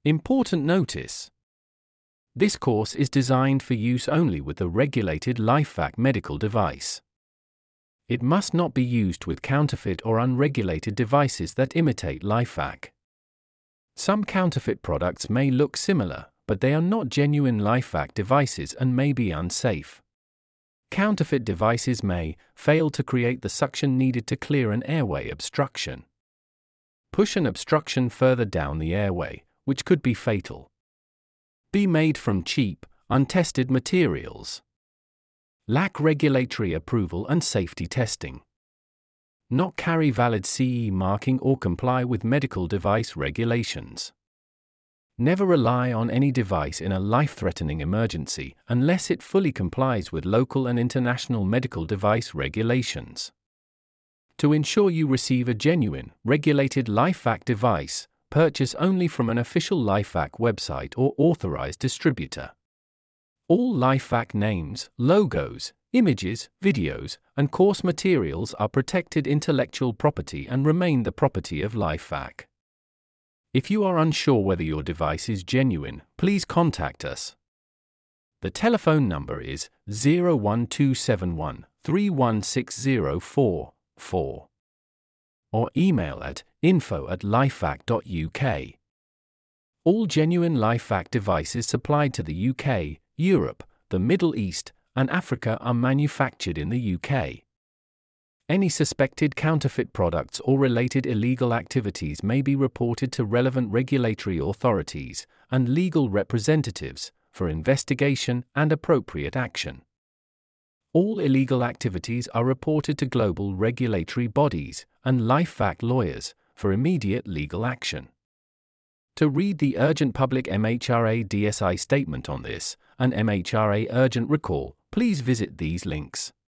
Important notice. This course is designed for use only with the regulated LifeVac medical device. It must not be used with counterfeit or unregulated devices that imitate LifeVac. Some counterfeit products may look similar, but they are not genuine LifeVac devices and may be unsafe. Counterfeit devices may fail to create the suction needed to clear an airway obstruction. Push an obstruction further down the airway, which could be fatal. Be made from cheap, untested materials. Lack regulatory approval and safety testing. Not carry valid CE marking or comply with medical device regulations. Never rely on any device in a life-threatening emergency unless it fully complies with local and international medical device regulations. To ensure you receive a genuine, regulated LifeVac device, purchase only from an official LifeVac website or authorized distributor. All LifeVac names, logos, images, videos, and course materials are protected intellectual property and remain the property of LifeVac. If you are unsure whether your device is genuine, please contact us. The telephone number is 01271 3160444 or email at info@lifevac.uk. All genuine LifeVac devices supplied to the UK, Europe, the Middle East, and Africa are manufactured in the UK. Any suspected counterfeit products or related illegal activities may be reported to relevant regulatory authorities and legal representatives for investigation and appropriate action. All illegal activities are reported to global regulatory bodies and LifeVac lawyers for immediate legal action. To read the urgent public MHRA DSI statement on this and MHRA urgent recall, please visit these links.